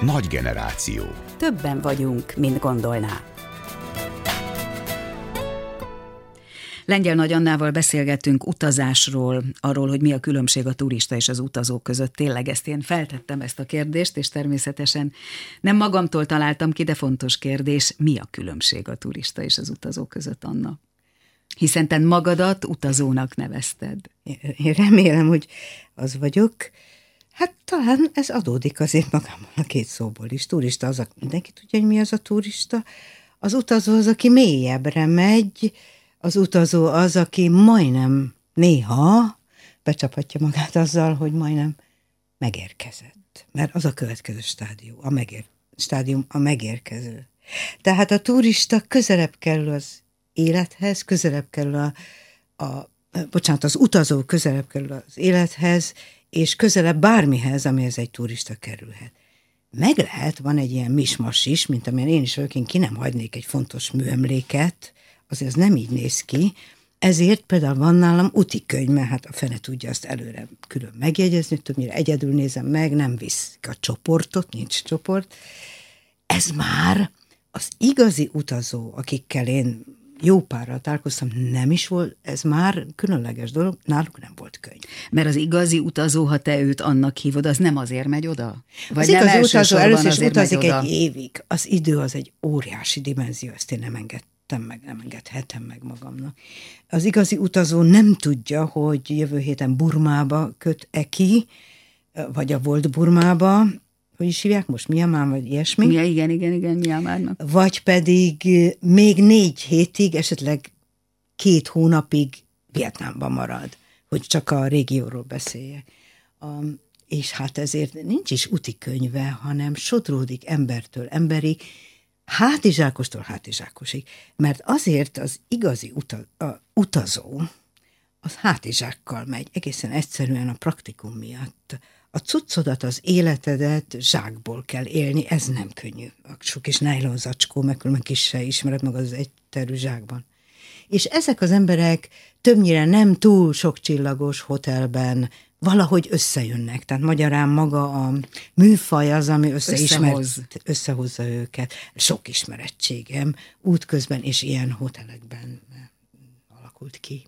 Nagy generáció. Többen vagyunk, mint gondolná. Lengyel Nagy Annával beszélgettünk utazásról, arról, hogy mi a különbség a turista és az utazó között. Tényleg én feltettem ezt a kérdést, és természetesen nem magamtól találtam ki, de fontos kérdés, mi a különbség a turista és az utazó között, Anna? Hiszen te magadat utazónak nevezted. Én remélem, hogy az vagyok. Hát talán ez adódik azért magámmal a két szóból is. Turista az, mindenki tudja, hogy mi az a turista. Az utazó az, aki mélyebbre megy, az utazó az, aki majdnem néha becsaphatja magát azzal, hogy majdnem megérkezett. Mert az a következő stádium a megérkező. Tehát a turista közelebb kerül az élethez, közelebb kerül az utazó közelebb kerül az élethez, és közelebb bármihez, amihez egy turista kerülhet. Meg lehet, van egy ilyen mismas is, mint amilyen én is vagyok, én ki nem hagynék egy fontos műemléket, azért ez nem így néz ki, ezért például van nálam útikönyv, mert hát a fene tudja azt előre külön megjegyezni, többnyire egyedül nézem meg, nem viszik a csoportot, nincs csoport. Ez már az igazi utazó, akikkel én jó párral találkoztam, nem is volt, ez már különleges dolog, náluk nem volt könyv. Mert az igazi utazó, ha te őt annak hívod, az nem azért megy oda? Vagy az igazi utazó először is utazik egy évig. Az idő az egy óriási dimenzió, ezt én nem engedhetem meg magamnak. Az igazi utazó nem tudja, hogy jövő héten Burmába köt-e ki, vagy a volt Burmába, hogy is hívják most, Miamán, vagy ilyesmi? Igen, Miamárnak. Vagy pedig még 4 hétig, esetleg 2 hónapig Vietnámban marad, hogy csak a régióról beszéljek. És hát ezért nincs is útikönyve, hanem sodródik embertől emberig, hátizsákostól hátizsákosig. Mert azért az igazi utazó az hátizsákkal megy, egészen egyszerűen a praktikum miatt. A cuccodat, az életedet zsákból kell élni, ez nem könnyű. A sok kis nájlon zacskó, meg különben kis se ismered magad az egyterű zsákban. És ezek az emberek többnyire nem túl sok csillagos hotelben valahogy összejönnek. Tehát magyarán maga a műfaj az, ami összehozza őket. Sok ismerettségem útközben és ilyen hotelekben alakult ki.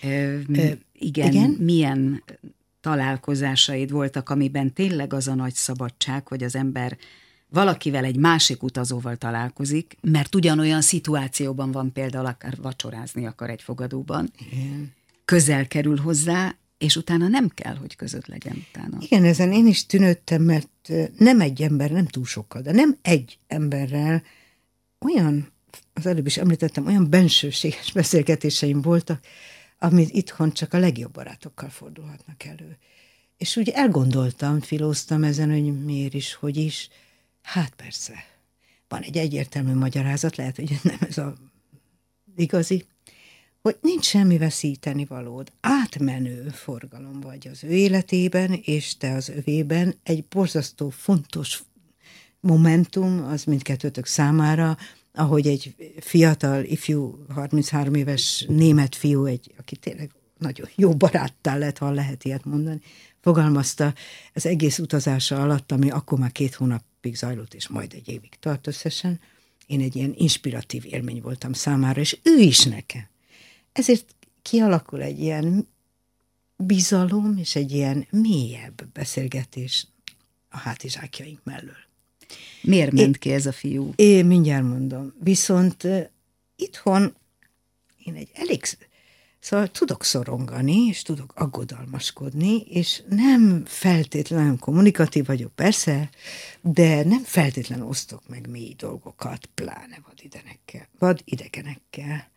Igen, milyen találkozásaid voltak, amiben tényleg az a nagy szabadság, hogy az ember valakivel, egy másik utazóval találkozik, mert ugyanolyan szituációban van, például akár vacsorázni akar egy fogadóban, igen. Közel kerül hozzá, és utána nem kell, hogy között legyen utána. Igen, ezen én is tűnődtem, mert nem egy ember, nem túl sokkal, de nem egy emberrel olyan, az előbb is említettem, olyan bensőséges beszélgetéseim voltak, amit itthon csak a legjobb barátokkal fordulhatnak elő. És úgy elgondoltam, filóztam ezen, hogy miért is, hogy is. Hát persze, van egy egyértelmű magyarázat, lehet, hogy nem ez az igazi, hogy nincs semmi veszíteni valód. Átmenő forgalom vagy az ő életében, és te az övében. Egy borzasztó fontos momentum, az mindkettőtök számára, ahogy egy fiatal, ifjú, 33 éves német fiú, aki tényleg nagyon jó baráttá lett, ha lehet ilyet mondani, fogalmazta az egész utazása alatt, ami akkor már 2 hónapig zajlott, és majd egy évig tart összesen. Én egy ilyen inspiratív élmény voltam számára, és ő is nekem. Ezért kialakul egy ilyen bizalom, és egy ilyen mélyebb beszélgetés a hátizsákjaink mellől. Miért ment ki ez a fiú? Én mindjárt mondom. Viszont itthon én szóval tudok szorongani, és tudok aggodalmaskodni, és nem feltétlenül kommunikatív vagyok, persze, de nem feltétlenül osztok meg mély dolgokat, pláne vadidegenekkel.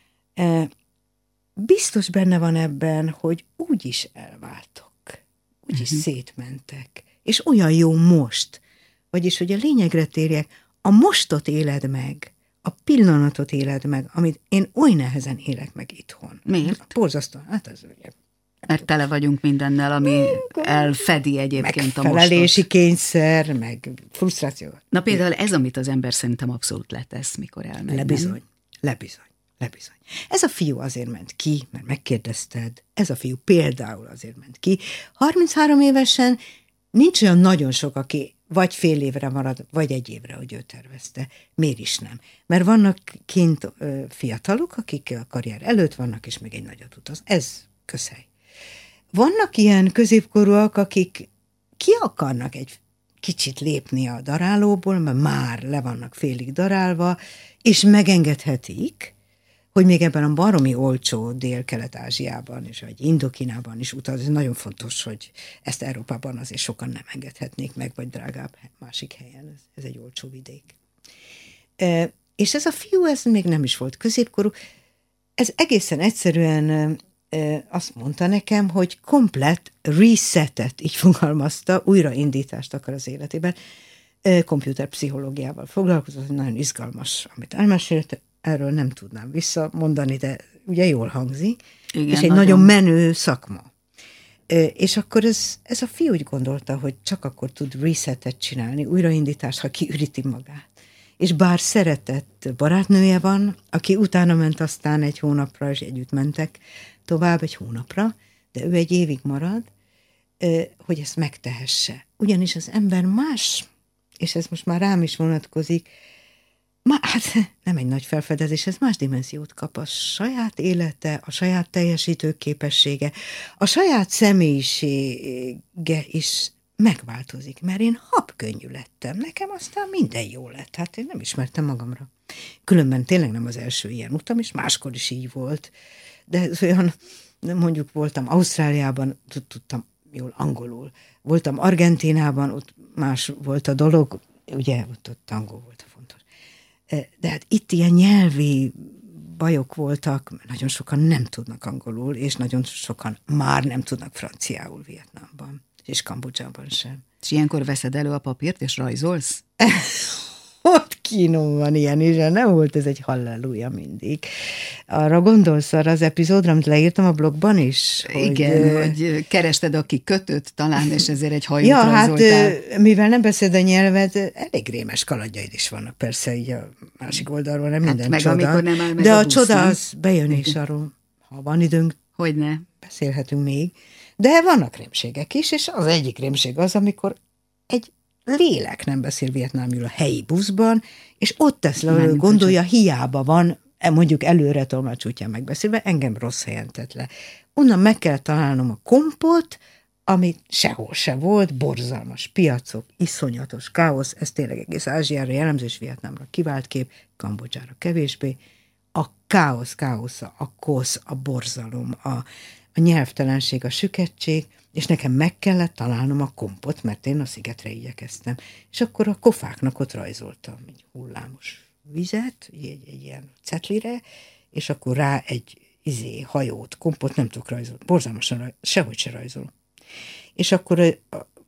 Biztos benne van ebben, hogy úgyis elváltok, úgyis szétmentek, és olyan jó most, vagyis, hogy a lényegre térjek, a mostot éled meg, a pillanatot éled meg, amit én oly nehezen élek meg itthon. Miért? Borzasztóan, hát az ugye. Mert tele vagyunk mindennel, ami elfedi egyébként a mostot. Megfelelési kényszer, meg frusztráció. Na például ez, amit az ember szerintem abszolút letesz, mikor elmegy. Lebizony. Ez a fiú azért ment ki, mert megkérdezted, ez a fiú például azért ment ki. 33 évesen nincs olyan nagyon sok, aki vagy fél évre marad, vagy egy évre, hogy ő tervezte. Miért is nem? Mert vannak kint fiatalok, akik a karrier előtt vannak, és még egy nagyot utaz. Ez közhely. Vannak ilyen középkorúak, akik ki akarnak egy kicsit lépni a darálóból, mert már le vannak félig darálva, és megengedhetik, hogy még ebben a baromi olcsó Dél-Kelet-Ázsiában és vagy Indokínában is utaz. Ez nagyon fontos, hogy ezt Európában azért sokan nem engedhetnék meg, vagy drágább másik helyen. Ez egy olcsó vidék. És ez a fiú, ez még nem is volt középkorú. Ez egészen egyszerűen azt mondta nekem, hogy komplett resetet, így fogalmazta, újraindítást akar az életében. Komputerpszichológiával foglalkozott, nagyon izgalmas, amit elmesélt, erről nem tudnám visszamondani, de ugye jól hangzik, igen, és egy nagyon menő szakma. És akkor ez a fiú úgy gondolta, hogy csak akkor tud resetet csinálni, újraindítást, ha kiüríti magát. És bár szeretett barátnője van, aki utána ment aztán egy hónapra, és együtt mentek tovább egy hónapra, de ő egy évig marad, hogy ezt megtehesse. Ugyanis az ember más, és ez most már rám is vonatkozik, hát nem egy nagy felfedezés, ez más dimenziót kap. A saját élete, a saját teljesítő képessége, a saját személyisége is megváltozik, mert én habkönnyű lettem, nekem aztán minden jó lett, hát én nem ismertem magamra. Különben tényleg nem az első ilyen utam, és máskor is így volt, de olyan, mondjuk voltam Ausztráliában, tudtam jól angolul, voltam Argentínában, ott más volt a dolog, ugye ott angol volt a fontos. De hát itt ilyen nyelvi bajok voltak, mert nagyon sokan nem tudnak angolul, és nagyon sokan már nem tudnak franciául Vietnámban, és Kambodzsában sem. És ilyenkor veszed elő a papírt, és rajzolsz? Ott kínom van ilyen is, nem volt ez egy halleluja mindig. Arra gondolsz, arra az epizódra, amit leírtam a blogban is? Igen, hogy kerested a kikötőt talán, és ezért egy hajót rajzoltál. Hát mivel nem beszéld a nyelvet, elég rémes kalandjaid is vannak, persze így a másik oldalról, nem minden meg csoda. Amikor nem áll meg de a busz, csoda nem? az bejön, és arról, ha van időnk, hogyne, beszélhetünk még. De vannak rémségek is, és az egyik rémség az, amikor egy lélek nem beszél vietnámul a helyi buszban, és ott tesz le, gondolja, hiába van, mondjuk előre tolmácsútján megbeszélve, engem rossz helyen tett le. Onnan meg kell találnom a kompot, ami sehol se volt, borzalmas piacok, iszonyatos káosz, ez tényleg egész Ázsiára jellemző, és Vietnámra kivált kép, Kambodzsára kevésbé. A káosz, a kosz, a borzalom, a nyelvtelenség, a sükettség, és nekem meg kellett találnom a kompot, mert én a szigetre igyekeztem. És akkor a kofáknak ott rajzoltam egy hullámos vizet, egy ilyen cetlire, és akkor rá egy hajót, kompot nem tudok rajzolni. Borzalmasan, sehogy se rajzolom. És akkor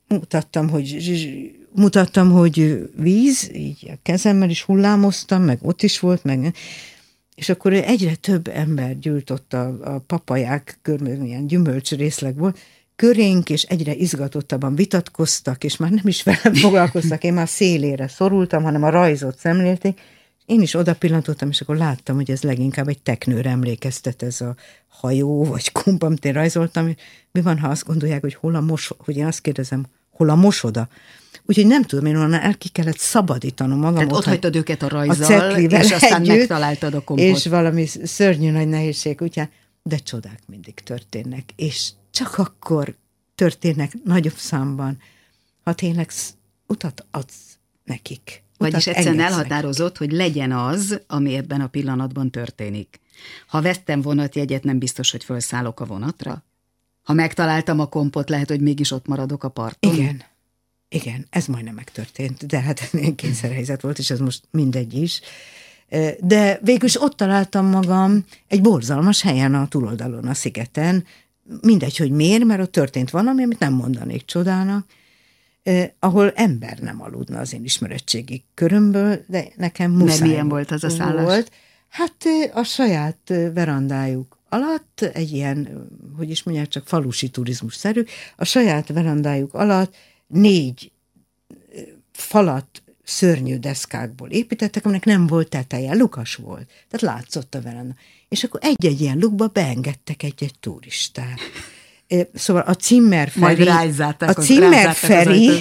mutattam, hogy víz, így a kezemmel is hullámoztam, meg ott is volt, meg... És akkor egyre több ember gyűlt ott a papaják körül, ilyen gyümölcsrészleg volt, körénk, és egyre izgatottabban vitatkoztak, és már nem is velem foglalkoztak, én már szélére szorultam, hanem a rajzot szemlélték. Én is oda pillantottam, és akkor láttam, hogy ez leginkább egy teknőre emlékeztet, ez a hajó, vagy komp, amit én rajzoltam. Mi van, ha azt gondolják, hogy hogy én azt kérdezem, hol a mosoda? Úgyhogy nem tudom, én onnan el ki kellett szabadítanom magam. Tehát ott hagytad őket a rajzzal, és aztán együtt, megtaláltad a kompot. És valami szörnyű nagy nehézség útján, de csodák mindig történnek, és csak akkor történnek nagyobb számban, ha tényleg utat adsz nekik. Vagyis egyszerűen elhatározott, hogy legyen az, ami ebben a pillanatban történik. Ha vettem vonatjegyet, nem biztos, hogy felszállok a vonatra. Ha megtaláltam a kompot, lehet, hogy mégis ott maradok a parton. Igen, ez majdnem megtörtént, de hát kényszerhelyzet volt, és ez most mindegy is. De végül is ott találtam magam egy borzalmas helyen a túloldalon, a szigeten, mindegy, hogy miért, mert ott történt valami, amit nem mondanék csodának, ahol ember nem aludna az én ismeretségi körömből, de nekem muszáj. Mert milyen volt az a szállás? Volt. Hát a saját verandájuk alatt, egy ilyen, hogy is mondják, csak falusi turizmus-szerű, a saját verandájuk alatt 4 falat szörnyű deszkákból építettek, aminek nem volt teteje, lukas volt. Tehát látszott a veranda. És akkor egy-egy ilyen lukba beengedtek egy-egy turistát. Szóval a Zimmer Feri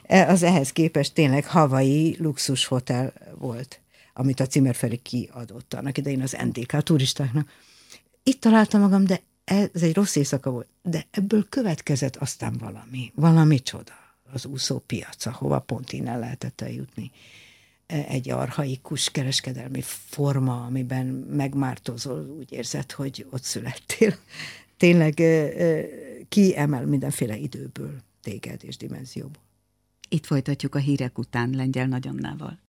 Az ehhez képest tényleg hawaii luxushotel volt, amit a Zimmerfrei kiadott annak idején az NDK a turistáknak. Itt találtam magam, de ez egy rossz éjszaka volt, de ebből következett aztán valami csoda. Az úszópiac, ahova pont innen lehetett eljutni. Egy archaikus kereskedelmi forma, amiben megmártozol, úgy érzed, hogy ott születtél. Tényleg kiemel mindenféle időből téged és dimenzióból. Itt folytatjuk a hírek után Lengyel Nagyannával.